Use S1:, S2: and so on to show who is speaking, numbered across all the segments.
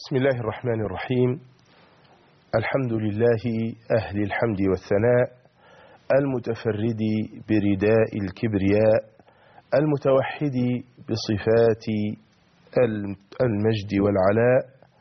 S1: بسم الله الرحمن الرحيم. الحمد لله أهل الحمد والثناء، المتفرد برداء الكبرياء، المتوحد بصفات المجد والعلاء،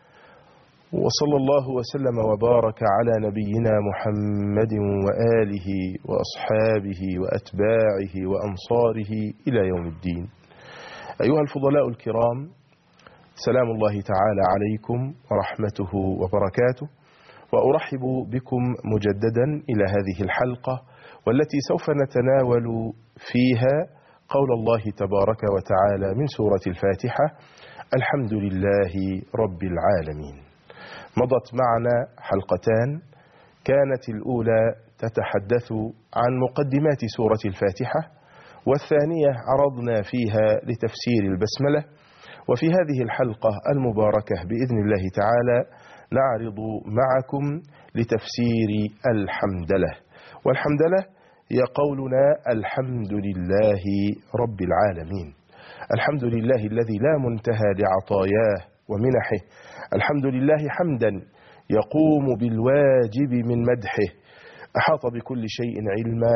S1: وصلى الله وسلم وبارك على نبينا محمد وآله وأصحابه وأتباعه وأنصاره إلى يوم الدين. أيها الفضلاء الكرام، سلام الله تعالى عليكم ورحمته وبركاته، وأرحب بكم مجددا إلى هذه الحلقة والتي سوف نتناول فيها قول الله تبارك وتعالى من سورة الفاتحة: الحمد لله رب العالمين. مضت معنا حلقتان، كانت الأولى تتحدث عن مقدمات سورة الفاتحة، والثانية عرضنا فيها لتفسير البسملة، وفي هذه الحلقة المباركة بإذن الله تعالى نعرض معكم لتفسير الحمدلة. والحمدلة هي قولنا الحمد لله رب العالمين، الحمد لله الذي لا منتهى لعطاياه ومنحه، الحمد لله حمدا يقوم بالواجب من مدحه، أحاط بكل شيء علما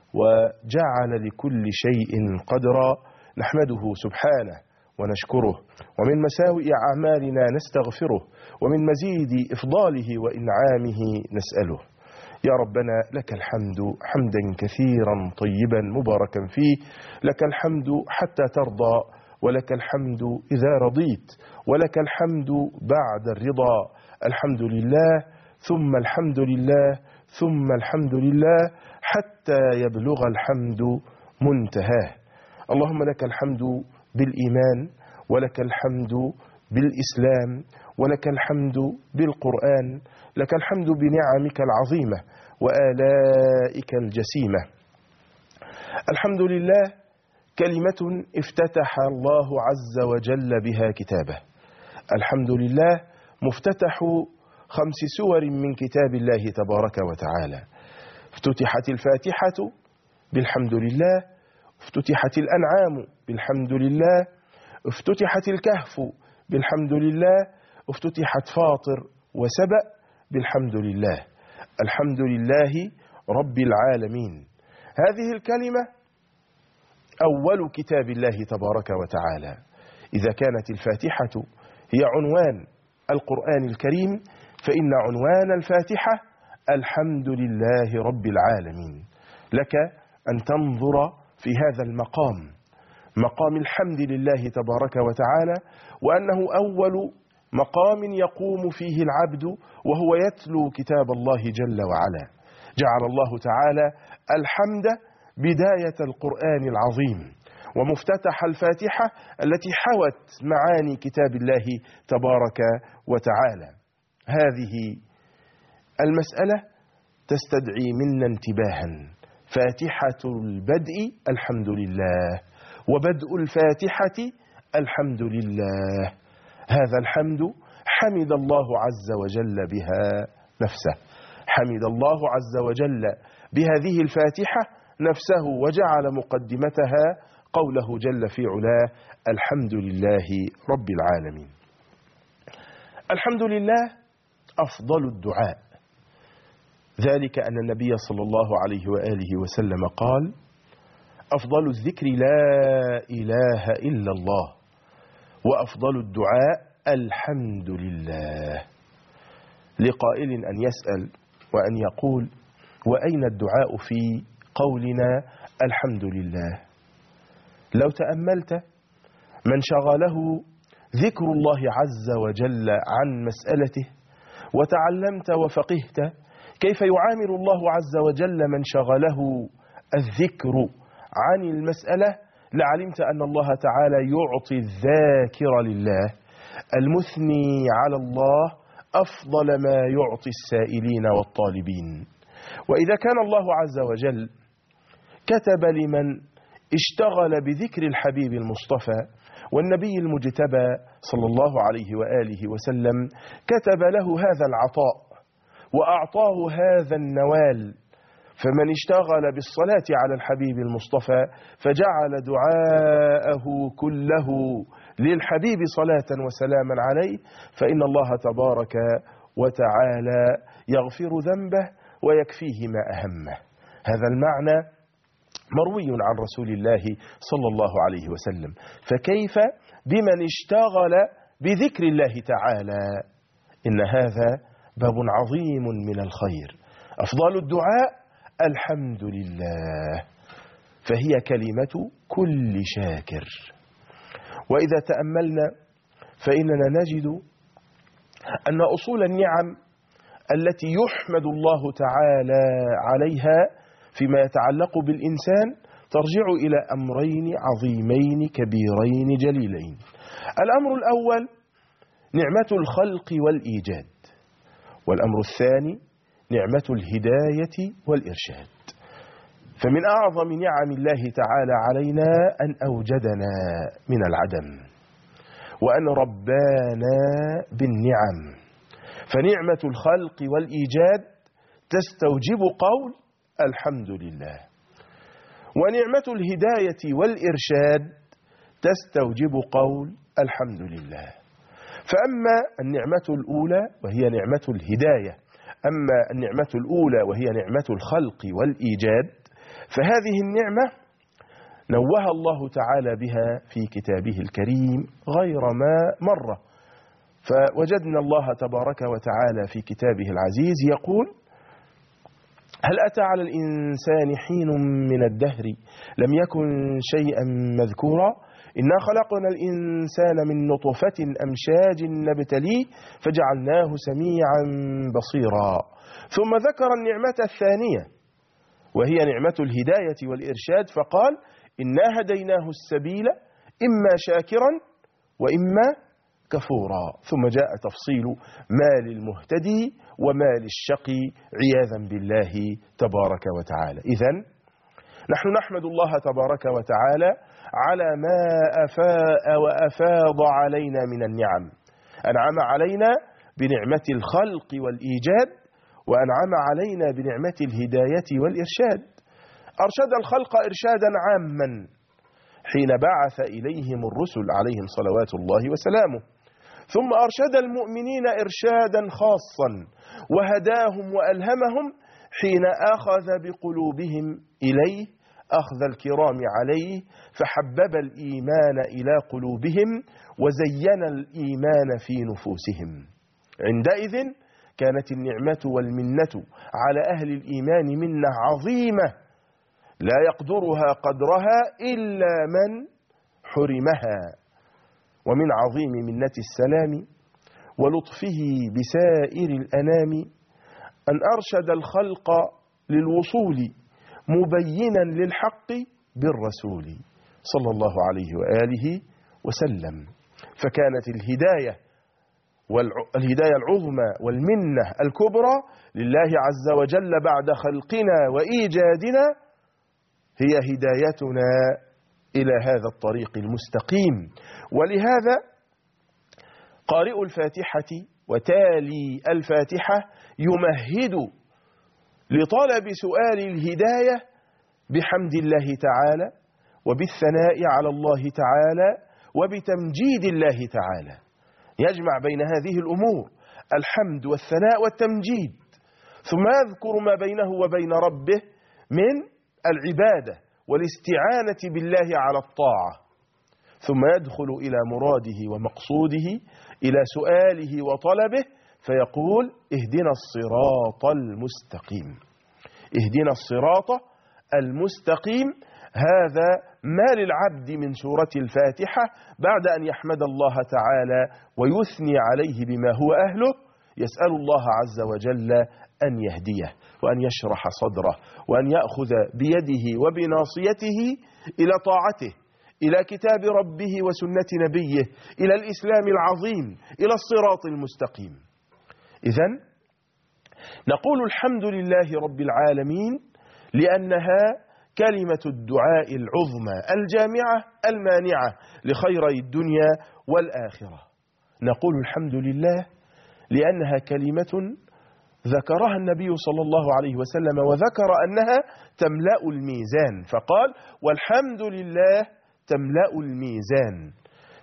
S1: وجعل لكل شيء قدرا، نحمده سبحانه ونشكره، ومن مساوئ أعمالنا نستغفره، ومن مزيد إفضاله وإنعامه نسأله. يا ربنا لك الحمد حمدا كثيرا طيبا مباركا فيه، لك الحمد حتى ترضى، ولك الحمد إذا رضيت، ولك الحمد بعد الرضا. الحمد لله ثم الحمد لله ثم الحمد لله حتى يبلغ الحمد منتهاه. اللهم لك الحمد بالإيمان، ولك الحمد بالإسلام، ولك الحمد بالقرآن، لك الحمد بنعمك العظيمة وآلائك الجسيمة. الحمد لله كلمة افتتح الله عز وجل بها كتابه. الحمد لله مفتتح 5 سور من كتاب الله تبارك وتعالى. افتتحت الفاتحة بالحمد لله، افتتحت الأنعام بالحمد لله، افتتحت الكهف بالحمد لله، افتتحت فاطر وسبأ بالحمد لله. الحمد لله رب العالمين. هذه الكلمة أول كتاب الله تبارك وتعالى. إذا كانت الفاتحة هي عنوان القرآن الكريم، فإن عنوان الفاتحة الحمد لله رب العالمين. لك أن تنظر في هذا المقام، مقام الحمد لله تبارك وتعالى، وأنه أول مقام يقوم فيه العبد وهو يتلو كتاب الله جل وعلا. جعل الله تعالى الحمد بداية القرآن العظيم، ومفتتح الفاتحة التي حوت معاني كتاب الله تبارك وتعالى. هذه المسألة تستدعي منا انتباها. فاتحة البدء الحمد لله، وبدء الفاتحة الحمد لله. هذا الحمد حمد الله عز وجل بها نفسه، حمد الله عز وجل بهذه الفاتحة نفسه، وجعل مقدمتها قوله جل في علاه: الحمد لله رب العالمين. الحمد لله أفضل الدعاء، ذلك أن النبي صلى الله عليه وآله وسلم قال: أفضل الذكر لا إله إلا الله، وأفضل الدعاء الحمد لله. لقائل أن يسأل وأن يقول: وأين الدعاء في قولنا الحمد لله؟ لو تأملت من شغله ذكر الله عز وجل عن مسألته، وتعلمت وفقهت كيف يعامل الله عز وجل من شغله الذكر عن المسألة، لعلمت أن الله تعالى يعطي الذاكر لله المثني على الله أفضل ما يعطي السائلين والطالبين. وإذا كان الله عز وجل كتب لمن اشتغل بذكر الحبيب المصطفى والنبي المجتبى صلى الله عليه وآله وسلم، كتب له هذا العطاء وأعطاه هذا النوال، فمن اشتغل بالصلاة على الحبيب المصطفى فجعل دعاءه كله للحبيب صلاة وسلاما عليه، فإن الله تبارك وتعالى يغفر ذنبه ويكفيه ما أهمه. هذا المعنى مروي عن رسول الله صلى الله عليه وسلم. فكيف بمن اشتغل بذكر الله تعالى؟ إن هذا باب عظيم من الخير. أفضل الدعاء الحمد لله، فهي كلمة كل شاكر. وإذا تأملنا فإننا نجد أن أصول النعم التي يحمد الله تعالى عليها فيما يتعلق بالإنسان ترجع إلى أمرين عظيمين كبيرين جليلين. الأمر الأول نعمة الخلق والإيجاد، والأمر الثاني نعمة الهداية والإرشاد. فمن أعظم نعم الله تعالى علينا أن أوجدنا من العدم وأن ربانا بالنعم. فنعمة الخلق والإيجاد تستوجب قول الحمد لله، ونعمة الهداية والإرشاد تستوجب قول الحمد لله. فأما النعمة الأولى وهي نعمة الهداية، أما النعمة الأولى وهي نعمة الخلق والإيجاد، فهذه النعمة نوه الله تعالى بها في كتابه الكريم غير ما مرة. فوجدنا الله تبارك وتعالى في كتابه العزيز يقول: هل أتى على الإنسان حين من الدهر لم يكن شيئا مذكورا إنا خلقنا الإنسان من نطفة أمشاج نبتليه فجعلناه سميعا بصيرا. ثم ذكر النعمة الثانية وهي نعمة الهداية والإرشاد، فقال: إنا هديناه السبيل إما شاكرا وإما كفورا. ثم جاء تفصيل ما للمهتدي وما للشقي عياذا بالله تبارك وتعالى. إذن نحن نحمد الله تبارك وتعالى على ما أفاء وأفاض علينا من النعم. أنعم علينا بنعمة الخلق والإيجاد، وأنعم علينا بنعمة الهداية والإرشاد. أرشد الخلق إرشادا عاما حين بعث إليهم الرسل عليهم صلوات الله وسلامه، ثم أرشد المؤمنين إرشادا خاصا وهداهم وألهمهم حين أخذ بقلوبهم إليه أخذ الكرام عليه، فحبب الإيمان إلى قلوبهم وزين الإيمان في نفوسهم. عندئذ كانت النعمة والمنة على أهل الإيمان منة عظيمة لا يقدرها قدرها إلا من حرمها. ومن عظيم منة السلام ولطفه بسائر الأنام أن أرشد الخلق للوصول مبينا للحق بالرسول صلى الله عليه وآله وسلم. فكانت الهداية العظمى والمنة الكبرى لله عز وجل بعد خلقنا وإيجادنا هي هدايتنا إلى هذا الطريق المستقيم. ولهذا قارئ الفاتحة وتالي الفاتحة يمهد لطلب سؤال الهداية بحمد الله تعالى وبالثناء على الله تعالى وبتمجيد الله تعالى. يجمع بين هذه الأمور الحمد والثناء والتمجيد، ثم يذكر ما بينه وبين ربه من العبادة والاستعانة بالله على الطاعة، ثم يدخل إلى مراده ومقصوده إلى سؤاله وطلبه فيقول: اهدنا الصراط المستقيم. اهدنا الصراط المستقيم، هذا ما للعبد من سورة الفاتحة بعد أن يحمد الله تعالى ويثني عليه بما هو أهله، يسأل الله عز وجل أن يهديه وأن يشرح صدره وأن يأخذ بيده وبناصيته إلى طاعته، إلى كتاب ربه وسنة نبيه، إلى الإسلام العظيم، إلى الصراط المستقيم. إذن نقول الحمد لله رب العالمين لأنها كلمة الدعاء العظمى الجامعة المانعة لخيري الدنيا والآخرة. نقول الحمد لله لأنها كلمة ذكرها النبي صلى الله عليه وسلم وذكر أنها تملأ الميزان، فقال: والحمد لله تملأ الميزان.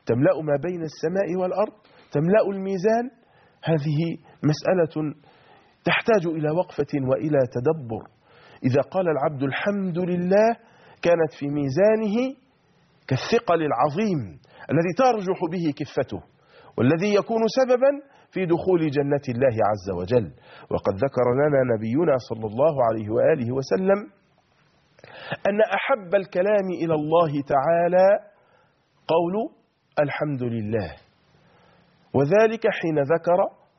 S1: تملأ ما بين السماء والأرض، تملأ الميزان. هذه مسألة تحتاج إلى وقفة وإلى تدبر. إذا قال العبد الحمد لله كانت في ميزانه كالثقل العظيم الذي ترجح به كفته، والذي يكون سببا في دخول جنة الله عز وجل. وقد ذكر لنا نبينا صلى الله عليه وآله وسلم أن أحب الكلام إلى الله تعالى قول الحمد لله، وذلك حين ذكر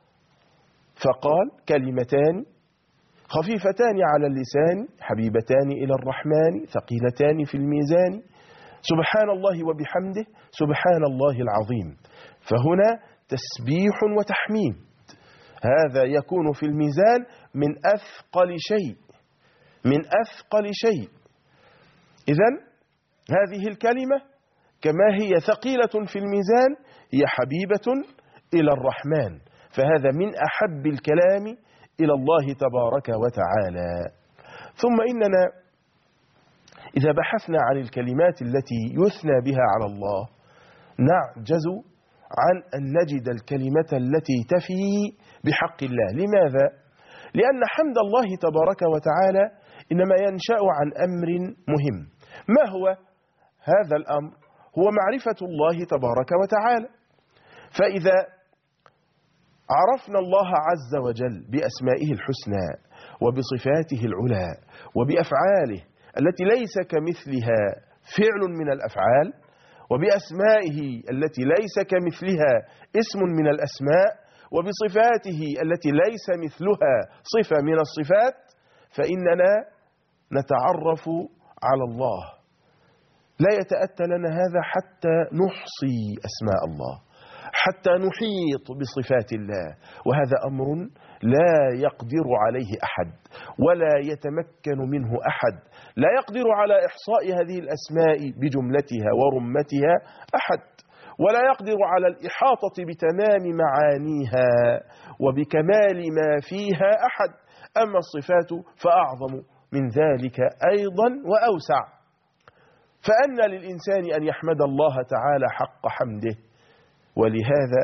S1: فقال كلمتان خفيفتان على اللسان حبيبتان إلى الرحمن ثقيلتان في الميزان، سبحان الله وبحمده سبحان الله العظيم. فهنا تسبيح وتحميد، هذا يكون في الميزان من أثقل شيء، من أثقل شيء. إذن هذه الكلمة كما هي ثقيلة في الميزان هي حبيبة إلى الرحمن، فهذا من أحب الكلام إلى الله تبارك وتعالى. ثم إننا إذا بحثنا عن الكلمات التي يثنى بها على الله نعجز عن أن نجد الكلمة التي تفي بحق الله. لماذا؟ لأن حمد الله تبارك وتعالى إنما ينشأ عن أمر مهم. ما هو هذا الأمر؟ هو معرفة الله تبارك وتعالى. فإذا عرفنا الله عز وجل بأسمائه الحسنى وبصفاته العلى وبأفعاله التي ليس كمثلها فعل من الأفعال، وبأسمائه التي ليس كمثلها اسم من الأسماء، وبصفاته التي ليس مثلها صفة من الصفات، فإننا نتعرف على الله. لا يتأتى لنا هذا حتى نحصي أسماء الله، حتى نحيط بصفات الله، وهذا أمر لا يقدر عليه أحد ولا يتمكن منه أحد. لا يقدر على إحصاء هذه الأسماء بجملتها ورمتها أحد، ولا يقدر على الإحاطة بتمام معانيها وبكمال ما فيها أحد. أما الصفات فأعظم من ذلك أيضا وأوسع. فأن للإنسان أن يحمد الله تعالى حق حمده. ولهذا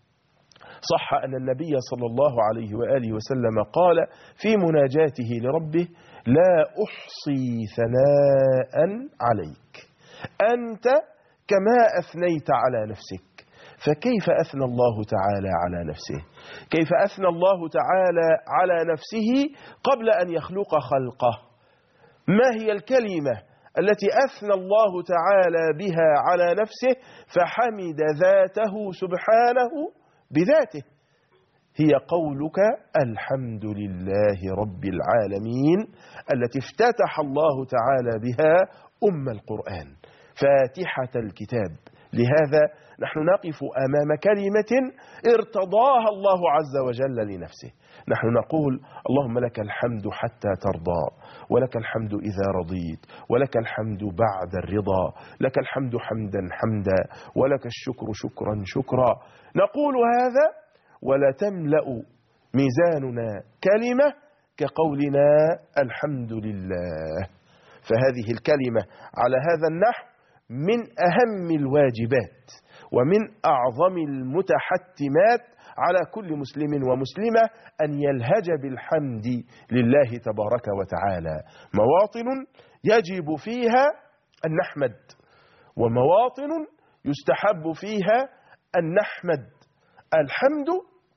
S1: صح أن النبي صلى الله عليه وآله وسلم قال في مناجاته لربه: لا أحصي ثناء عليك أنت كما أثنيت على نفسك. فكيف أثنى الله تعالى على نفسه؟ كيف أثنى الله تعالى على نفسه قبل أن يخلق خلقه؟ ما هي الكلمة التي أثنى الله تعالى بها على نفسه فحمد ذاته سبحانه بذاته؟ هي قولك الحمد لله رب العالمين، التي افتتح الله تعالى بها القرآن، فاتحة الكتاب. لهذا نحن نقف أمام كلمة ارتضاها الله عز وجل لنفسه. نحن نقول: اللهم لك الحمد حتى ترضى، ولك الحمد إذا رضيت، ولك الحمد بعد الرضا، لك الحمد حمدا حمدا، ولك الشكر شكرا شكرا. نقول هذا ولا تملأ ميزاننا كلمة كقولنا الحمد لله. فهذه الكلمة على هذا النحو من أهم الواجبات ومن أعظم المتحتمات على كل مسلم ومسلمة أن يلهج بالحمد لله تبارك وتعالى. مواطن يجب فيها أن نحمد، ومواطن يستحب فيها أن نحمد. الحمد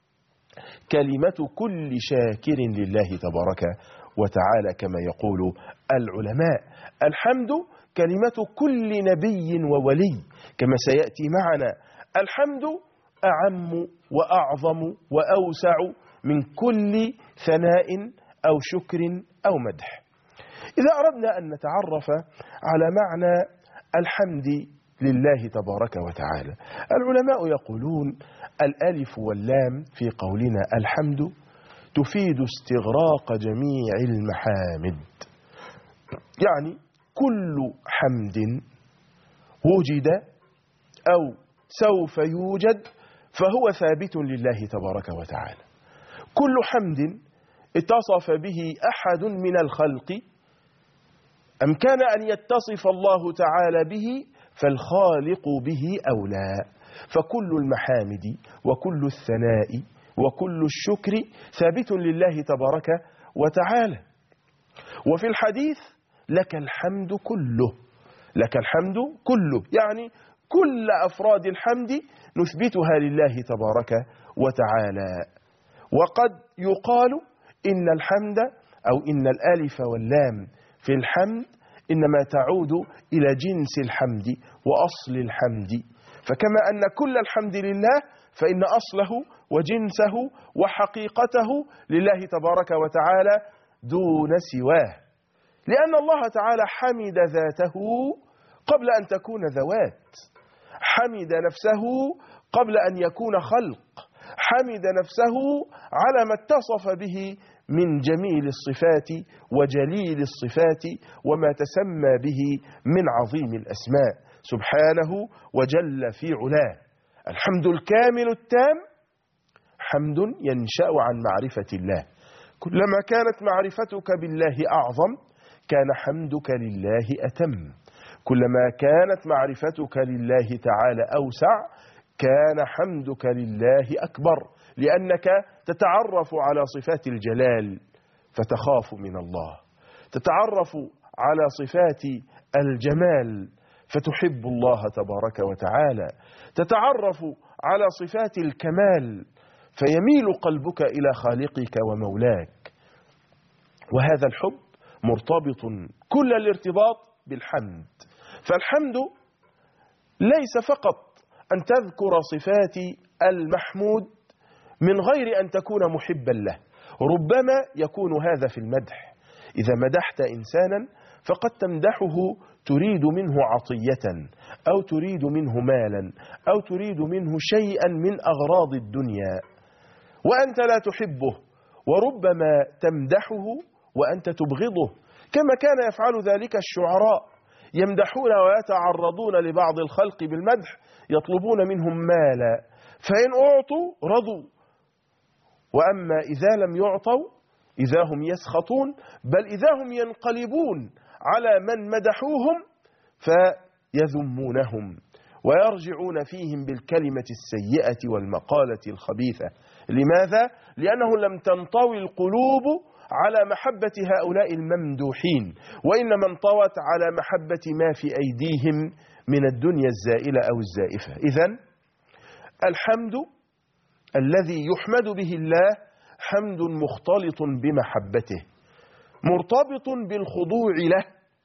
S1: كلمة كل شاكر لله تبارك وتعالى كما يقول العلماء. الحمد كلمة كل نبي وولي كما سيأتي معنا. الحمد أعم وأعظم وأوسع من كل ثناء أو شكر أو مدح. إذا أردنا أن نتعرف على معنى الحمد لله تبارك وتعالى، العلماء يقولون: الألف واللام في قولنا الحمد تفيد استغراق جميع المحامد، يعني كل حمد وجد أو سوف يوجد فهو ثابت لله تبارك وتعالى. كل حمد اتصف به أحد من الخلق أم كان أن يتصف الله تعالى به فالخالق به أولى. فكل المحامد وكل الثناء وكل الشكر ثابت لله تبارك وتعالى. وفي الحديث لك الحمد كله، لك الحمد كله، يعني كل أفراد الحمد نثبتها لله تبارك وتعالى. وقد يقال إن الحمد أو إن الألف واللام في الحمد إنما تعود إلى جنس الحمد وأصل الحمد، فكما أن كل الحمد لله فإن أصله وجنسه وحقيقته لله تبارك وتعالى دون سواه، لأن الله تعالى حمد ذاته قبل أن تكون ذوات، حمد نفسه قبل أن يكون خلق، حمد نفسه على ما اتصف به من جميل الصفات وجليل الصفات وما تسمى به من عظيم الأسماء سبحانه وجل في علاه. الحمد الكامل التام حمد ينشأ عن معرفة الله، كلما كانت معرفتك بالله أعظم كان حمدك لله أتم، كلما كانت معرفتك لله تعالى أوسع كان حمدك لله أكبر، لأنك تتعرف على صفات الجلال فتخاف من الله، تتعرف على صفات الجمال فتحب الله تبارك وتعالى، تتعرف على صفات الكمال فيميل قلبك إلى خالقك ومولاك. وهذا الحب مرتبط كل الارتباط بالحمد. فالحمد ليس فقط أن تذكر صفات المحمود من غير أن تكون محبا له، ربما يكون هذا في المدح، إذا مدحت إنسانا فقد تمدحه تريد منه عطية أو تريد منه مالا أو تريد منه شيئا من أغراض الدنيا وأنت لا تحبه، وربما تمدحه وأنت تبغضه، كما كان يفعل ذلك الشعراء، يمدحون ويتعرضون لبعض الخلق بالمدح يطلبون منهم مالا، فإن أعطوا رضوا، وأما إذا لم يعطوا إذا هم يسخطون، بل إذا هم ينقلبون على من مدحوهم فيذمونهم ويرجعون فيهم بالكلمة السيئة والمقالة الخبيثة. لماذا؟ لأنه لم تنطوي القلوب على محبة هؤلاء الممدوحين، وإنما انطوت على محبة ما في أيديهم من الدنيا الزائلة أو الزائفة. إذن الحمد الذي يحمد به الله حمد مختلط بمحبته مرتبط بالخضوع له.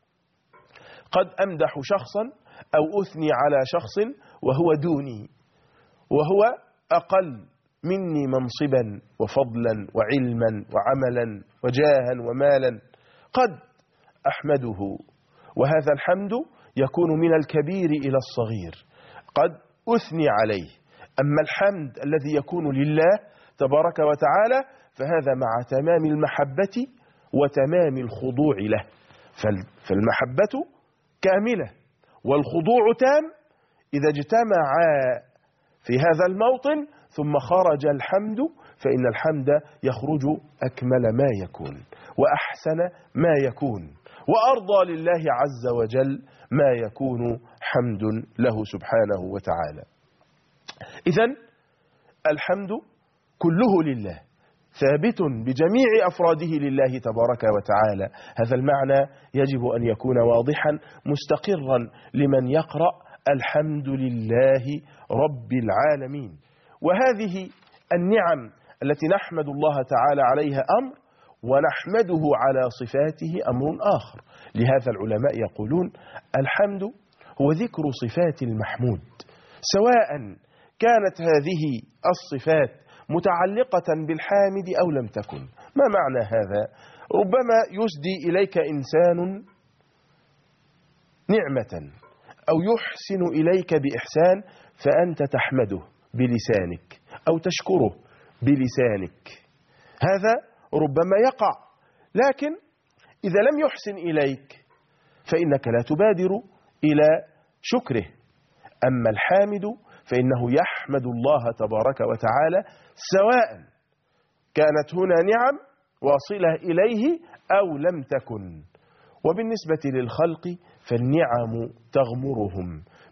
S1: قد أمدح شخصا أو أثني على شخص وهو دوني، وهو أقل مني منصبا وفضلا وعلما وعملا وجاها ومالا، قد أحمده، وهذا الحمد يكون من الكبير إلى الصغير، قد أثني عليه. أما الحمد الذي يكون لله تبارك وتعالى فهذا مع تمام المحبة وتمام الخضوع له، فالمحبة كاملة والخضوع تام إذا اجتمعا في هذا الموطن ثم خرج الحمد، فإن الحمد يخرج أكمل ما يكون وأحسن ما يكون وأرضى لله عز وجل ما يكون حمد له سبحانه وتعالى. إذن الحمد كله لله ثابت بجميع أفراده لله تبارك وتعالى. هذا المعنى يجب أن يكون واضحا مستقرا لمن يقرأ الحمد لله رب العالمين. وهذه النعم التي نحمد الله تعالى عليها أمر، ونحمده على صفاته أمر آخر. لهذا العلماء يقولون الحمد هو ذكر صفات المحمود، سواء كانت هذه الصفات متعلقة بالحامد أو لم تكن. ما معنى هذا؟ ربما يسدي إليك إنسان نعمة أو يحسن إليك بإحسان فأنت تحمده بلسانك أو تشكره بلسانك، هذا ربما يقع، لكن إذا لم يحسن إليك فإنك لا تبادر إلى شكره. أما الحامد فإنه يحمد الله تبارك وتعالى سواء كانت هنا نعم واصلة إليه أو لم تكن. وبالنسبة للخلق فالنعم تغمرهم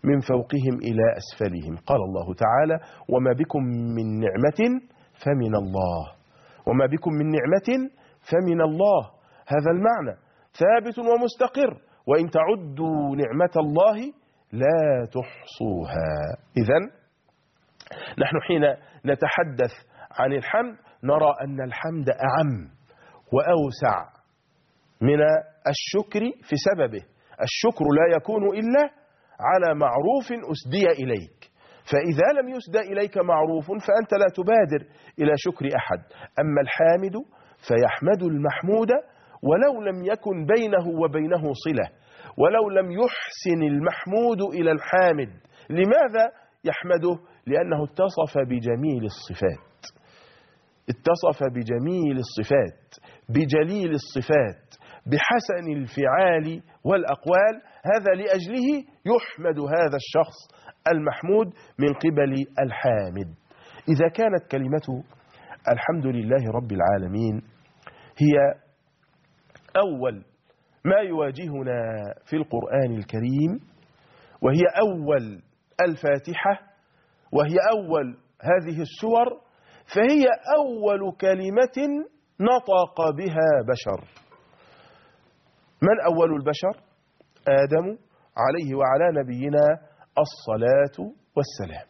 S1: من فوقهم إلى أسفلهم. قال الله تعالى: وما بكم من نعمة فمن الله. وما بكم من نعمة فمن الله، هذا المعنى ثابت ومستقر، وإن تعدوا نعمة الله لا تحصوها. إذن نحن حين نتحدث عن الحمد نرى أن الحمد أعم وأوسع من الشكر في سببه. الشكر لا يكون إلا على معروف أسدي إليك، فإذا لم يسدى إليك معروف فأنت لا تبادر إلى شكر أحد. أما الحامد فيحمد المحمود ولو لم يكن بينه وبينه صلة، ولو لم يحسن المحمود إلى الحامد. لماذا يحمده؟ لأنه اتصف بجميل الصفات، اتصف بجميل الصفات، بجليل الصفات، بحسن الفعال والأقوال. هذا لأجله يحمد هذا الشخص المحمود من قبل الحامد. إذا كانت كلمة الحمد لله رب العالمين هي أول ما يواجهنا في القرآن الكريم، وهي أول الفاتحة، وهي أول هذه السور، فهي أول كلمة نطق بها بشر. من أول البشر؟ آدم عليه وعلى نبينا الصلاة والسلام.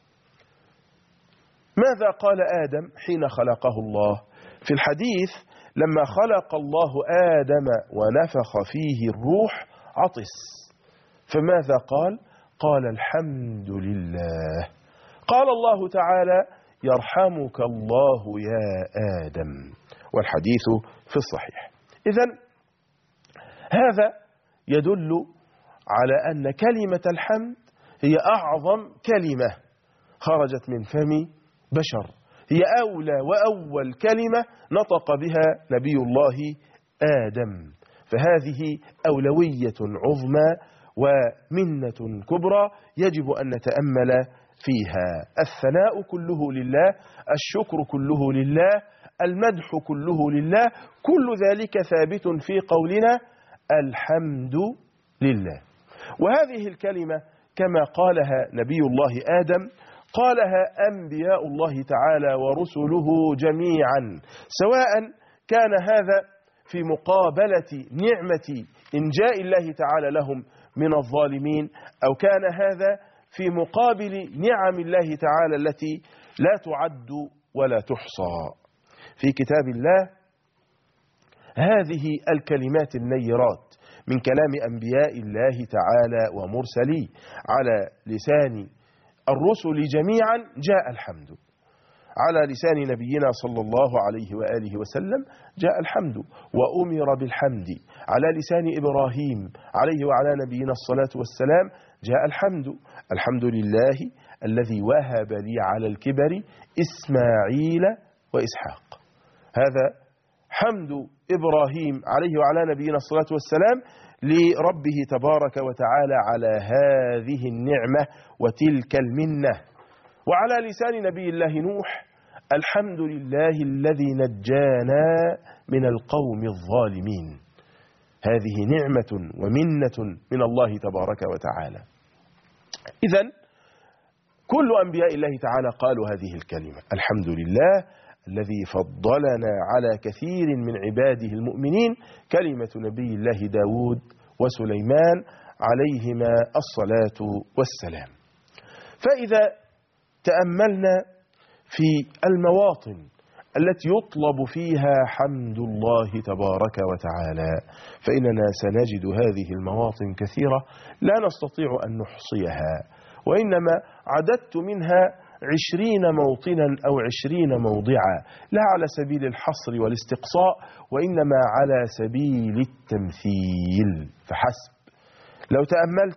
S1: ماذا قال آدم حين خلقه الله؟ في الحديث لما خلق الله آدم ونفخ فيه الروح عطس، فماذا قال؟ قال الحمد لله. قال الله تعالى: يرحمك الله يا آدم، والحديث في الصحيح. إذن هذا يدل على أن كلمة الحمد هي أعظم كلمة خرجت من فم بشر، هي أولى وأول كلمة نطق بها نبي الله آدم، فهذه أولوية عظمى ومنة كبرى يجب أن نتأمل فيها. الثناء كله لله، الشكر كله لله، المدح كله لله، كل ذلك ثابت في قولنا الحمد لله. وهذه الكلمة كما قالها نبي الله آدم قالها أنبياء الله تعالى ورسله جميعا، سواء كان هذا في مقابلة نعمة إنجاء الله تعالى لهم من الظالمين، أو كان هذا في مقابل نعم الله تعالى التي لا تعد ولا تحصى. في كتاب الله هذه الكلمات النيرات من كلام أنبياء الله تعالى ومرسليه على لسان الرسل جميعا جاء الحمد. على لسان نبينا صلى الله عليه وآله وسلم جاء الحمد وأمر بالحمد. على لسان إبراهيم عليه وعلى نبينا الصلاة والسلام جاء الحمد. الحمد لله الذي وهب لي على الكبر إسماعيل وإسحاق. هذا حمد إبراهيم عليه وعلى نبينا الصلاة والسلام لربه تبارك وتعالى على هذه النعمة وتلك المنة. وعلى لسان نبي الله نوح الحمد لله الذي نجانا من القوم الظالمين. هذه نعمة ومنة من الله تبارك وتعالى. إذن كل أنبياء الله تعالى قالوا هذه الكلمة: الحمد لله الذي فضلنا على كثير من عباده المؤمنين. كلمة نبي الله داود وسليمان عليهما الصلاة والسلام. فإذا تأملنا في المواطن التي يطلب فيها حمد الله تبارك وتعالى فإننا سنجد هذه المواطن كثيرة لا نستطيع أن نحصيها، وإنما عددت منها 20 موطنا أو 20 موضعا، لا على سبيل الحصر والاستقصاء وإنما على سبيل التمثيل فحسب. لو تأملت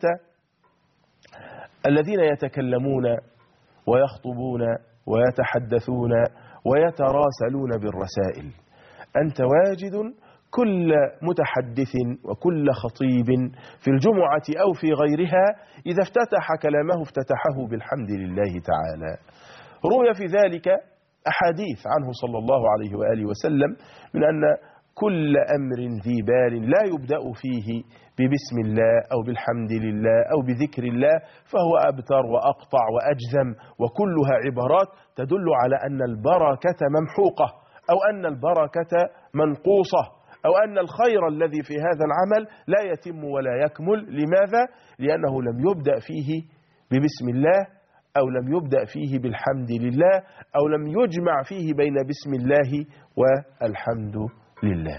S1: الذين يتكلمون ويخطبون ويتحدثون ويتراسلون بالرسائل، أنت واجد كل متحدث وكل خطيب في الجمعة أو في غيرها إذا افتتح كلامه افتتحه بالحمد لله تعالى. روي في ذلك أحاديث عنه صلى الله عليه وآله وسلم من أن كل أمر ذي بال لا يبدأ فيه ببسم الله أو بالحمد لله أو بذكر الله فهو أبتر وأقطع وأجزم، وكلها عبارات تدل على أن البركة ممحوقة أو أن البركة منقوصة أو أن الخير الذي في هذا العمل لا يتم ولا يكمل. لماذا؟ لأنه لم يبدأ فيه ببسم الله أو لم يبدأ فيه بالحمد لله أو لم يجمع فيه بين بسم الله والحمد لله.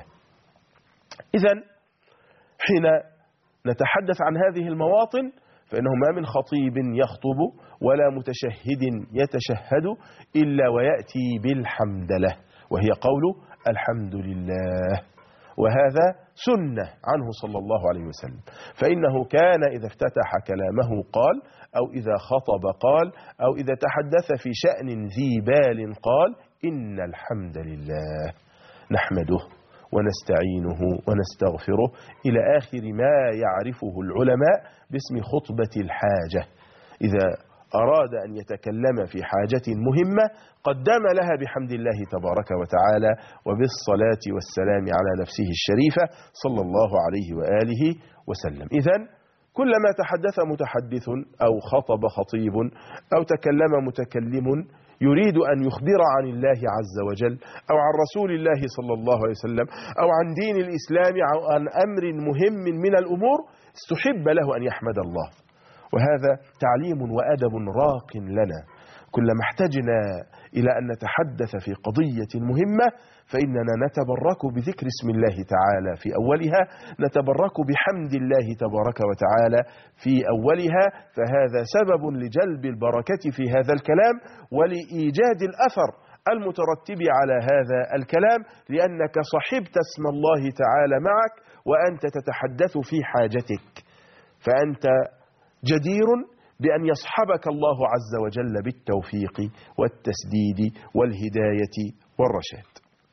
S1: إذن حين نتحدث عن هذه المواطن فإنه ما من خطيب يخطب ولا متشهد يتشهد إلا ويأتي بالحمدلة، وهي قول الحمد لله، وهذا سنة عنه صلى الله عليه وسلم، فإنه كان إذا افتتح كلامه قال، أو إذا خطب قال، أو إذا تحدث في شأن ذي بال قال: إن الحمد لله نحمده ونستعينه ونستغفره، إلى آخر ما يعرفه العلماء باسم خطبة الحاجة. إذا أراد أن يتكلم في حاجة مهمة قدم لها بحمد الله تبارك وتعالى وبالصلاة والسلام على نفسه الشريفة صلى الله عليه وآله وسلم. إذن كلما تحدث متحدث أو خطب خطيب أو تكلم متكلم يريد أن يخبر عن الله عز وجل أو عن رسول الله صلى الله عليه وسلم أو عن دين الإسلام أو عن أمر مهم من الأمور، استحب له أن يحمد الله، وهذا تعليم وأدب راق لنا. كلما احتجنا إلى أن نتحدث في قضية مهمة فإننا نتبرك بذكر اسم الله تعالى في أولها، نتبرك بحمد الله تبارك وتعالى في أولها، فهذا سبب لجلب البركة في هذا الكلام ولإيجاد الأثر المترتب على هذا الكلام، لأنك صحبت اسم الله تعالى معك وأنت تتحدث في حاجتك، فأنت جدير بأن يصحبك الله عز وجل بالتوفيق والتسديد والهداية والرشاد.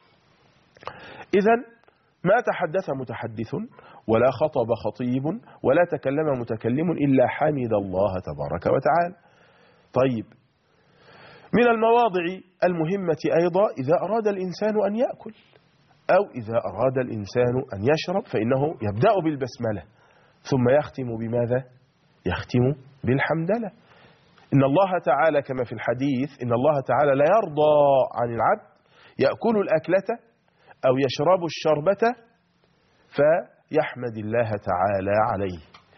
S1: إذن ما تحدث متحدث ولا خطب خطيب ولا تكلم متكلم إلا حمد الله تبارك وتعالى. طيب، من المواضع المهمة أيضا إذا أراد الإنسان أن يأكل أو إذا أراد الإنسان أن يشرب فإنه يبدأ بالبسملة ثم يختم بماذا؟ يختم بالحمدلة. إن الله تعالى كما في الحديث إن الله تعالى لا يرضى عن العبد يأكل الأكلة أو يشرب الشربة فيحمد الله تعالى عليه،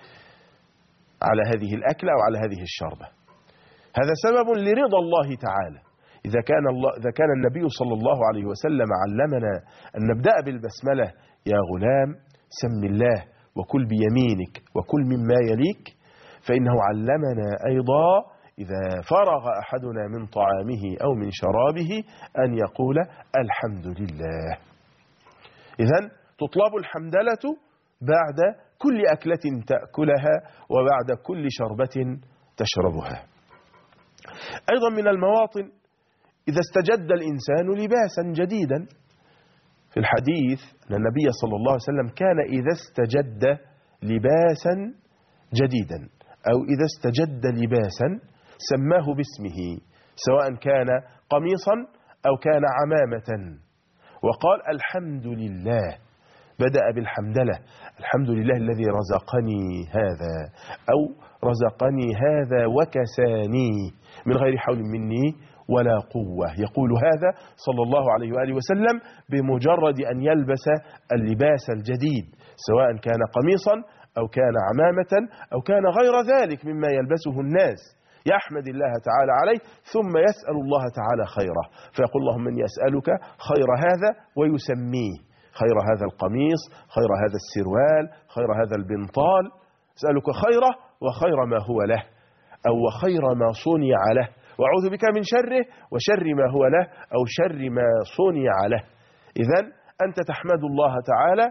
S1: على هذه الأكلة أو على هذه الشربة. هذا سبب لرضا الله تعالى. إذا كان النبي صلى الله عليه وسلم علمنا أن نبدأ بالبسملة: يا غلام سم الله وكل بيمينك وكل مما يليك، فإنه علمنا أيضا إذا فرغ أحدنا من طعامه أو من شرابه أن يقول الحمد لله. إذن تطلب الحمدلة بعد كل أكلة تأكلها وبعد كل شربة تشربها. أيضا من المواطن إذا استجد الإنسان لباسا جديدا. في الحديث أن النبي صلى الله عليه وسلم كان إذا استجد لباسا جديدا أو إذا استجد لباسا سماه باسمه، سواء كان قميصا أو كان عمامة، وقال الحمد لله، بدأ بالحمدلة: الحمد لله الذي رزقني هذا أو رزقني هذا وكساني من غير حول مني ولا قوة. يقول هذا صلى الله عليه وآله وسلم بمجرد أن يلبس اللباس الجديد، سواء كان قميصا أو كان عمامة أو كان غير ذلك مما يلبسه الناس، يحمد الله تعالى عليه ثم يسأل الله تعالى خيره، فيقول اللهم إني أسألك خير هذا ويسميه: خير هذا القميص، خير هذا السروال، خير هذا البنطال، أسألك خيره وخير ما هو له أو وخير ما صنع له، وأعوذ بك من شره وشر ما هو له أو شر ما صنع له. إذن أنت تحمد الله تعالى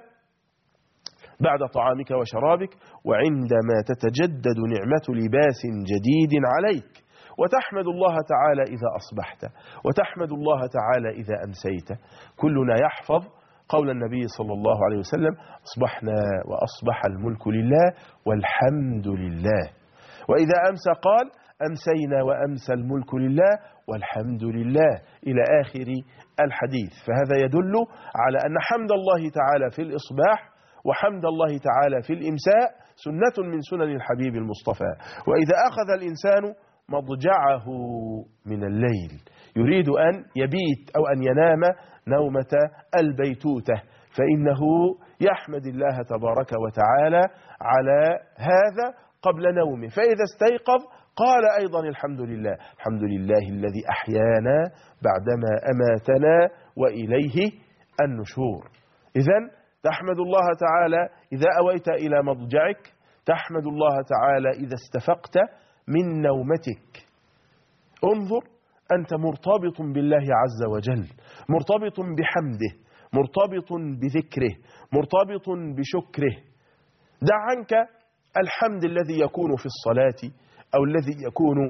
S1: بعد طعامك وشرابك وعندما تتجدد نعمة لباس جديد عليك، وتحمد الله تعالى إذا أصبحت وتحمد الله تعالى إذا أمسيت. كلنا يحفظ قول النبي صلى الله عليه وسلم: أصبحنا وأصبح الملك لله والحمد لله. وإذا أمسى قال: أمسينا وأمسى الملك لله والحمد لله إلى آخر الحديث. فهذا يدل على أن حمد الله تعالى في الإصباح وحمد الله تعالى في الإمساء سنة من سنن الحبيب المصطفى. وإذا أخذ الإنسان مضجعه من الليل يريد أن يبيت أو أن ينام نومة البيتوتة فإنه يحمد الله تبارك وتعالى على هذا قبل نومه، فإذا استيقظ قال أيضا الحمد لله، الحمد لله الذي أحيانا بعدما أماتنا وإليه النشور. إذن تحمد الله تعالى إذا أويت إلى مضجعك، تحمد الله تعالى إذا استفقت من نومتك. انظر أنت مرتبط بالله عز وجل، مرتبط بحمده، مرتبط بذكره، مرتبط بشكره. دع عنك الحمد الذي يكون في الصلاة أو الذي يكون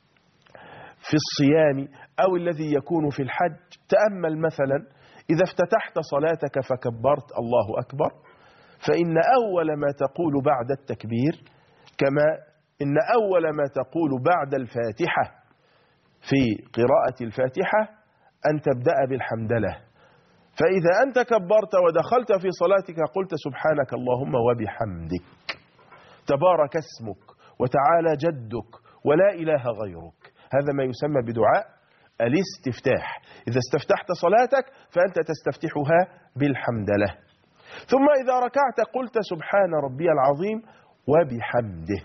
S1: في الصيام أو الذي يكون في الحج. تأمل مثلا إذا افتتحت صلاتك فكبرت الله أكبر، فإن أول ما تقول بعد التكبير كما إن أول ما تقول بعد الفاتحة في قراءة الفاتحة أن تبدأ بالحمدلله. فإذا أنت كبرت ودخلت في صلاتك قلت سبحانك اللهم وبحمدك، تبارك اسمك وتعالى جدك ولا إله غيرك. هذا ما يسمى بدعاء الاستفتاح. إذا استفتحت صلاتك فأنت تستفتحها بالحمدلله. ثم إذا ركعت قلت سبحان ربي العظيم وبحمده.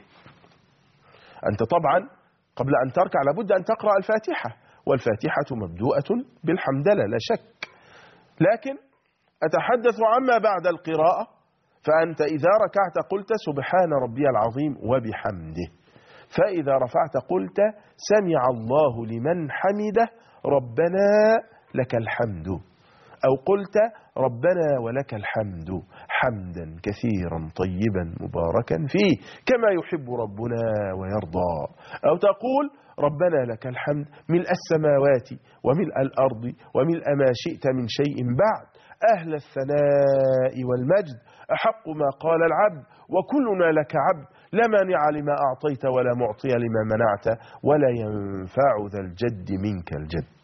S1: أنت طبعا قبل أن تركع لابد أن تقرأ الفاتحة، والفاتحة مبدوءة بالحمدلله لا شك، لكن أتحدث عما بعد القراءة. فأنت إذا ركعت قلت سبحان ربي العظيم وبحمده، فإذا رفعت قلت سمع الله لمن حمده ربنا لك الحمد، أو قلت ربنا ولك الحمد حمدا كثيرا طيبا مباركا فيه كما يحب ربنا ويرضى، أو تقول ربنا لك الحمد ملء السماوات وملء الأرض وملء ما شئت من شيء بعد، أهل الثناء والمجد أحق ما قال العبد وكلنا لك عبد، لا مانع لما أعطيت ولا معطي لما منعت ولا ينفع ذا الجد منك الجد.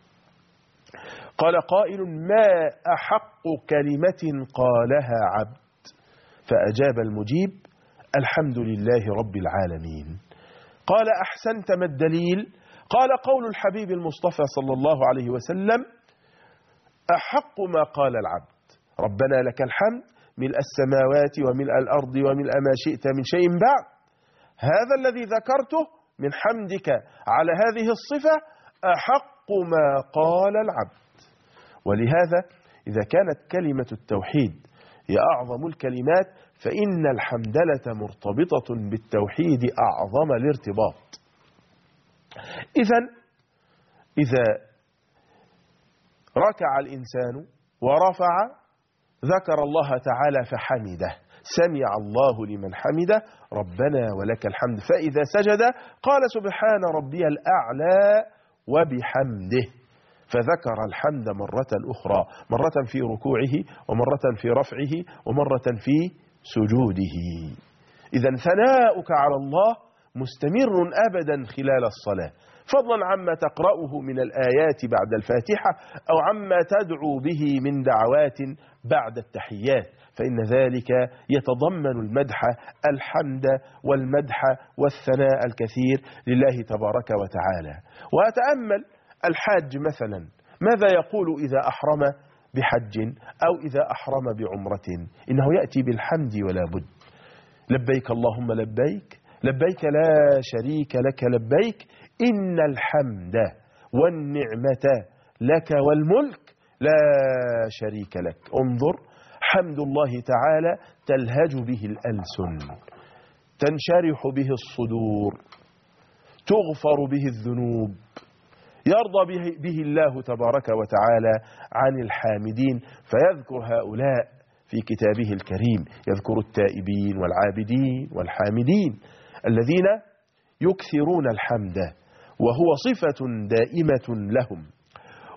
S1: قال قائل ما أحق كلمة قالها عبد؟ فأجاب المجيب الحمد لله رب العالمين. قال أحسنت، ما الدليل؟ قال قول الحبيب المصطفى صلى الله عليه وسلم أحق ما قال العبد ربنا لك الحمد ملء السماوات وملء الأرض وملء ما شئت من شيء بعد. هذا الذي ذكرته من حمدك على هذه الصفة أحق ما قال العبد. ولهذا إذا كانت كلمة التوحيد هي أعظم الكلمات فإن الحمدلة مرتبطة بالتوحيد أعظم الارتباط. إذا ركع الإنسان ورفع ذكر الله تعالى فحمده، سمع الله لمن حمده ربنا ولك الحمد. فإذا سجد قال سبحان ربي الأعلى وبحمده، فذكر الحمد مرة أخرى، مرة في ركوعه ومرة في رفعه ومرة في سجوده. إذن ثناؤك على الله مستمر أبدا خلال الصلاة، فضلا عما تقرأه من الآيات بعد الفاتحة أو عما تدعو به من دعوات بعد التحيات، فإن ذلك يتضمن المدح، الحمد والمدح والثناء الكثير لله تبارك وتعالى. وأتأمل الحاج مثلا ماذا يقول إذا أحرم بحج أو إذا أحرم بعمرة؟ إنه يأتي بالحمد ولا بد. لبيك اللهم لبيك، لبيك لا شريك لك لبيك، إن الحمد والنعمة لك والملك لا شريك لك. انظر حمد الله تعالى تلهج به الألسن، تنشرح به الصدور، تغفر به الذنوب، يرضى به الله تبارك وتعالى عن الحامدين. فيذكر هؤلاء في كتابه الكريم، يذكر التائبين والعابدين والحامدين الذين يكثرون الحمد وهو صفة دائمة لهم.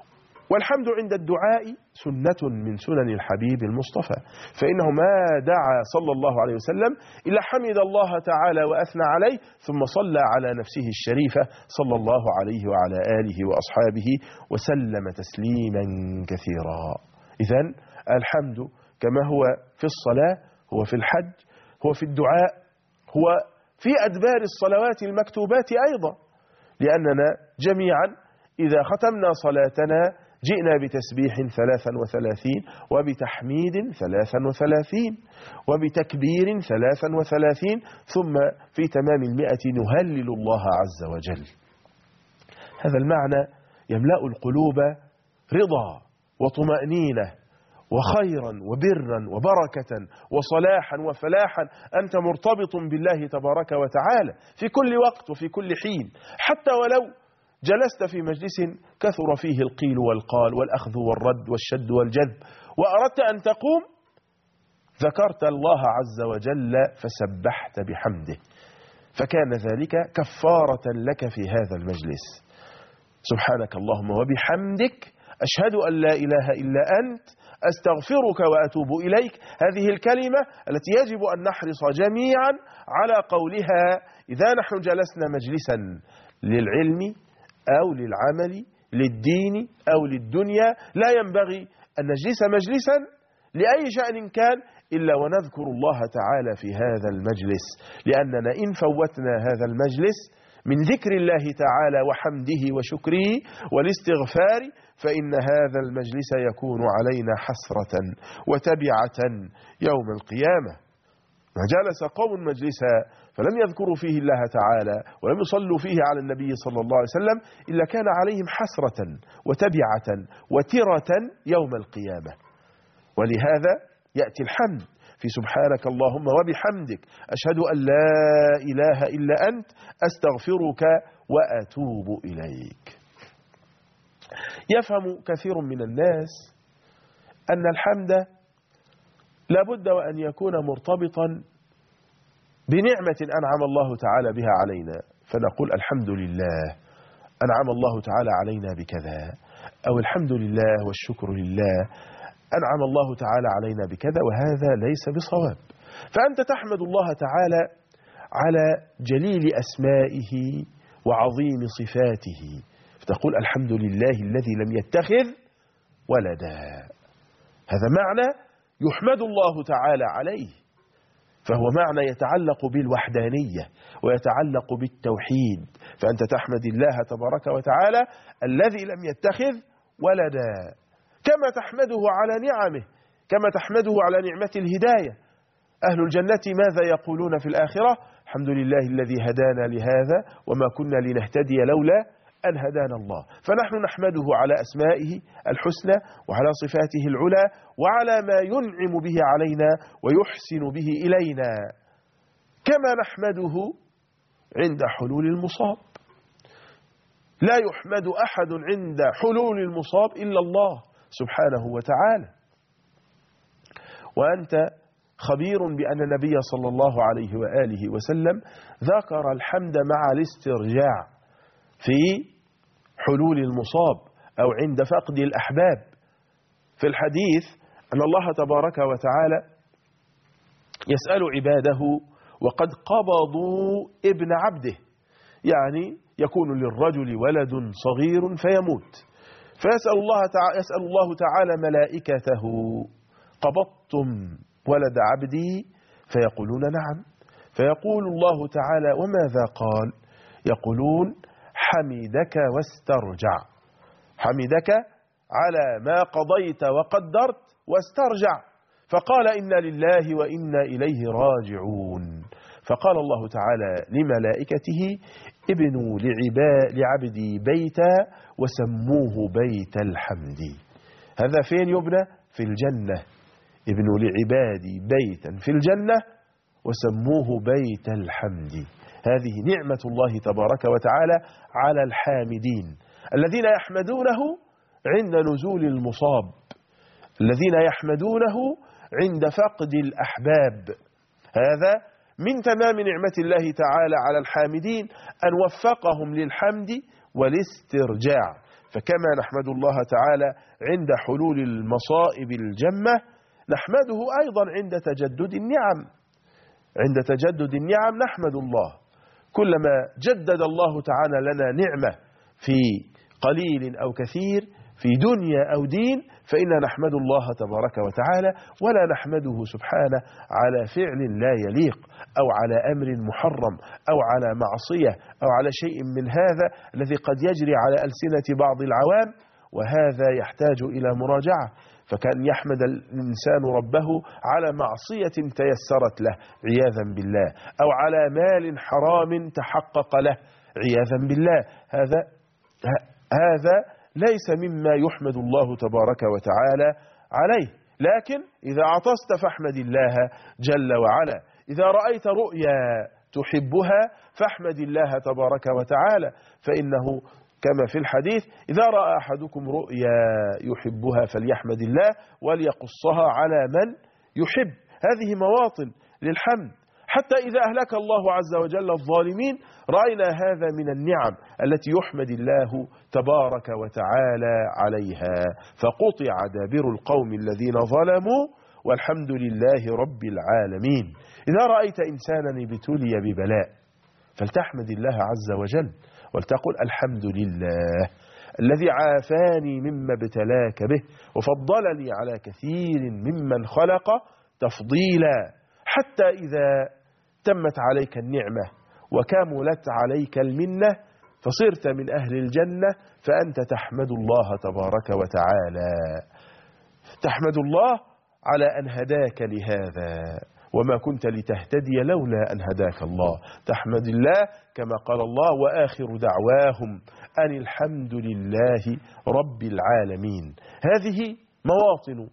S1: والحمد عند الدعاء سنة من سنن الحبيب المصطفى، فإنه ما دعا صلى الله عليه وسلم إلا حمد الله تعالى وأثنى عليه ثم صلى على نفسه الشريفة صلى الله عليه وعلى آله وأصحابه وسلم تسليما كثيرا. إذن الحمد كما هو في الصلاة، هو في الحج، هو في الدعاء، هو في أدبار الصلوات المكتوبات أيضا، لأننا جميعا إذا ختمنا صلاتنا جئنا بتسبيح 33 وبتحميد 33 وبتكبير 33 ثم في تمام 100 نهلل الله عز وجل. هذا المعنى يملأ القلوب رضا وطمأنينة وخيرا وبرا وبركة وصلاحا وفلاحا. أنت مرتبط بالله تبارك وتعالى في كل وقت وفي كل حين، حتى ولو جلست في مجلس كثر فيه القيل والقال والأخذ والرد والشد والجذب وأردت أن تقوم، ذكرت الله عز وجل فسبحت بحمده، فكان ذلك كفارة لك في هذا المجلس. سبحانك اللهم وبحمدك أشهد أن لا إله إلا أنت أستغفرك وأتوب إليك. هذه الكلمة التي يجب أن نحرص جميعا على قولها إذا نحن جلسنا مجلسا للعلم أو للعمل للدين أو للدنيا. لا ينبغي أن نجلس مجلسا لأي شأن كان إلا ونذكر الله تعالى في هذا المجلس، لأننا إن فوتنا هذا المجلس من ذكر الله تعالى وحمده وشكره والاستغفار فإن هذا المجلس يكون علينا حسرة وتبعة يوم القيامة. ما جلس قوم مجلسا فلم يذكروا فيه الله تعالى ولم يصلوا فيه على النبي صلى الله عليه وسلم إلا كان عليهم حسرة وتبعة وترة يوم القيامة. ولهذا يأتي الحمد في سبحانك اللهم وبحمدك أشهد أن لا إله إلا أنت أستغفرك وأتوب إليك. يفهم كثير من الناس أن الحمد لابد وأن يكون مرتبطا بنعمة أنعم الله تعالى بها علينا، فنقول الحمد لله أنعم الله تعالى علينا بكذا، أو الحمد لله والشكر لله أنعم الله تعالى علينا بكذا، وهذا ليس بصواب. فأنت تحمد الله تعالى على جليل أسمائه وعظيم صفاته، فتقول الحمد لله الذي لم يتخذ ولدا. هذا معنى يحمد الله تعالى عليه، فهو معنى يتعلق بالوحدانية ويتعلق بالتوحيد. فأنت تحمد الله تبارك وتعالى الذي لم يتخذ ولدا، كما تحمده على نعمه، كما تحمده على نعمة الهداية. أهل الجنة ماذا يقولون في الآخرة؟ الحمد لله الذي هدانا لهذا وما كنا لنهتدي لولا أن هدانا الله. فنحن نحمده على أسمائه الحسنى وعلى صفاته العلى وعلى ما ينعم به علينا ويحسن به إلينا، كما نحمده عند حلول المصاب. لا يحمد أحد عند حلول المصاب إلا الله سبحانه وتعالى. وأنت خبير بأن النبي صلى الله عليه وآله وسلم ذكر الحمد مع الاسترجاع في حلول المصاب أو عند فقد الأحباب. في الحديث أن الله تبارك وتعالى يسأل عباده وقد قبضوا ابن عبده، يعني يكون للرجل ولد صغير فيموت، فيسأل الله تعالى ملائكته قبضتم ولد عبدي؟ فيقولون نعم، فيقول الله تعالى وماذا قال؟ يقولون حمدك واسترجع، حمدك على ما قضيت وقدرت واسترجع، فقال إنا لله وإنا إليه راجعون. فقال الله تعالى لملائكته ابنوا لعبدي بيتا وسموه بيت الحمد. هذا فين يبنى؟ في الجنة. ابنوا لعبادي بيتا في الجنة وسموه بيت الحمد. هذه نعمة الله تبارك وتعالى على الحامدين الذين يحمدونه عند نزول المصاب، الذين يحمدونه عند فقد الأحباب. هذا من تمام نعمة الله تعالى على الحامدين أن وفقهم للحمد والاسترجاع. فكما نحمد الله تعالى عند حلول المصائب الجمة نحمده أيضا عند تجدد النعم. عند تجدد النعم نحمد الله. كلما جدد الله تعالى لنا نعمة في قليل أو كثير، في دنيا أو دين، فإنا نحمد الله تبارك وتعالى، ولا نحمده سبحانه على فعل لا يليق أو على أمر محرم أو على معصية أو على شيء من هذا الذي قد يجري على ألسنة بعض العوام، وهذا يحتاج إلى مراجعة. فكان يحمد الإنسان ربه على معصية تيسرت له عياذا بالله، أو على مال حرام تحقق له عياذا بالله. هذا ليس مما يحمد الله تبارك وتعالى عليه. لكن إذا عطست فاحمد الله جل وعلا. إذا رأيت رؤيا تحبها فاحمد الله تبارك وتعالى، فإنه كما في الحديث: إذا رأى أحدكم رؤيا يحبها فليحمد الله وليقصها على من يحب. هذه مواطن للحمد. حتى إذا أهلك الله عز وجل الظالمين رأينا هذا من النعم التي يحمد الله تبارك وتعالى عليها. فقطع دابر القوم الذين ظلموا والحمد لله رب العالمين. إذا رأيت إنسانا ابتلي ببلاء فلتحمد الله عز وجل ولتقل: الحمد لله الذي عافاني مما ابتلاك به وفضلني على كثير ممن خلق تفضيلا. حتى إذا تمت عليك النعمة وكملت عليك المنة فصرت من أهل الجنة، فأنت تحمد الله تبارك وتعالى. تحمد الله على أن هداك لهذا، وما كنت لتهتدي لولا أن هداك الله. تحمد الله كما قال الله: وآخر دعواهم أن الحمد لله رب العالمين. هذه مواطن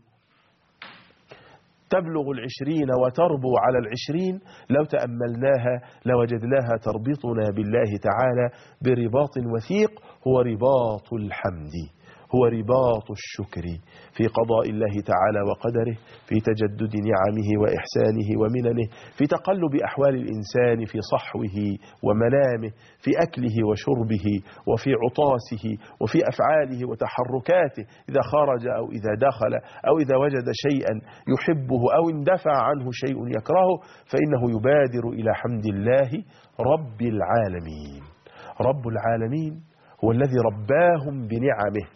S1: تبلغ 20 وتربو على 20. لو تأملناها لوجدناها تربطنا بالله تعالى برباط وثيق، هو رباط الحمد، هو رباط الشكر في قضاء الله تعالى وقدره، في تجدد نعمه وإحسانه ومننه، في تقلب أحوال الإنسان في صحوه ومنامه، في أكله وشربه وفي عطاسه وفي أفعاله وتحركاته، إذا خرج أو إذا دخل أو إذا وجد شيئا يحبه أو اندفع عنه شيء يكرهه، فإنه يبادر إلى حمد الله رب العالمين. رب العالمين هو الذي رباهم بنعمه.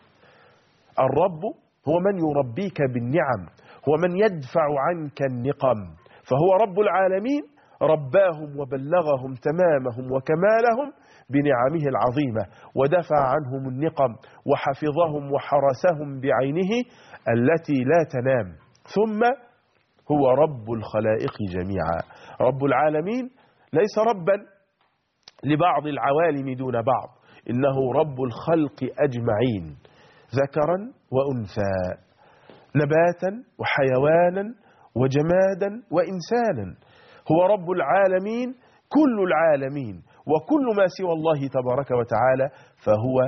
S1: الرب هو من يربيك بالنعم، هو من يدفع عنك النقم. فهو رب العالمين رباهم وبلغهم تمامهم وكمالهم بنعمه العظيمة، ودفع عنهم النقم وحفظهم وحرسهم بعينه التي لا تنام. ثم هو رب الخلائق جميعا. رب العالمين ليس ربا لبعض العوالم دون بعض، إنه رب الخلق أجمعين، ذكرا وأنثى، نباتا وحيوانا وجمادا وإنسانا. هو رب العالمين، كل العالمين، وكل ما سوى الله تبارك وتعالى فهو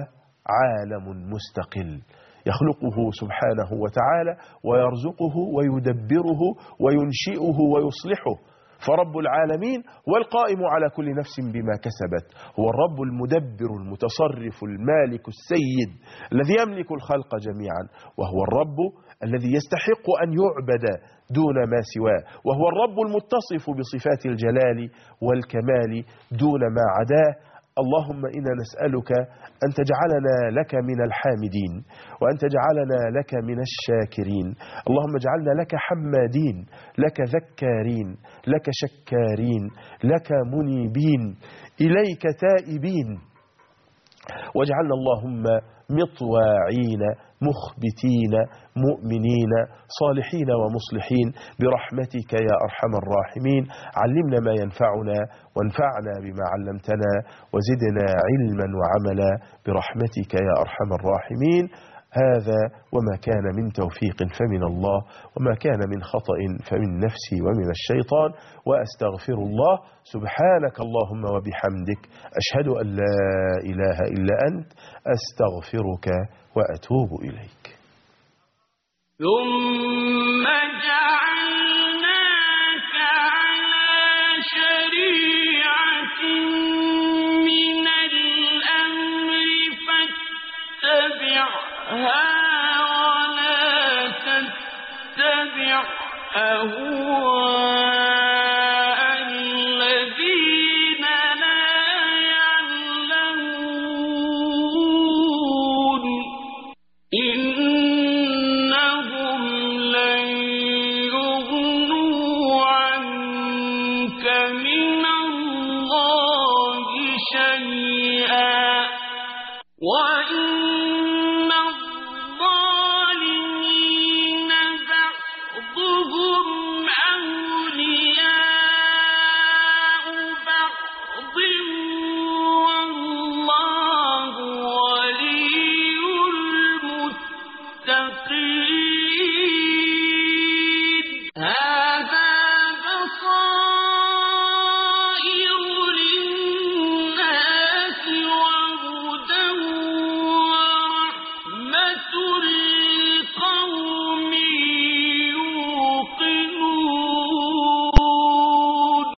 S1: عالم مستقل يخلقه سبحانه وتعالى ويرزقه ويدبره وينشئه ويصلحه. فرب العالمين هو القائم على كل نفس بما كسبت، هو الرب المدبر المتصرف المالك السيد الذي يملك الخلق جميعا، وهو الرب الذي يستحق أن يعبد دون ما سواه، وهو الرب المتصف بصفات الجلال والكمال دون ما عداه. اللهم إنا نسألك أن تجعلنا لك من الحامدين، وأن تجعلنا لك من الشاكرين. اللهم اجعلنا لك حمادين، لك ذكارين، لك شكارين، لك منيبين، إليك تائبين. واجعلنا اللهم مطواعين مخبتين مؤمنين صالحين ومصلحين برحمتك يا أرحم الراحمين. علمنا ما ينفعنا وانفعنا بما علمتنا وزدنا علما وعملا برحمتك يا أرحم الراحمين. هذا وما كان من توفيق فمن الله، وما كان من خطأ فمن نفسي ومن الشيطان، وأستغفر الله. سبحانك اللهم وبحمدك، أشهد أن لا إله إلا أنت، أستغفرك وأتوب إليك.
S2: ثم جعلناك على شريعة من الأمر فاتبعها ولا تتبع أهواء الذين لا يعلمون إنهم لن يغنوا عنك من الله شيئا وإن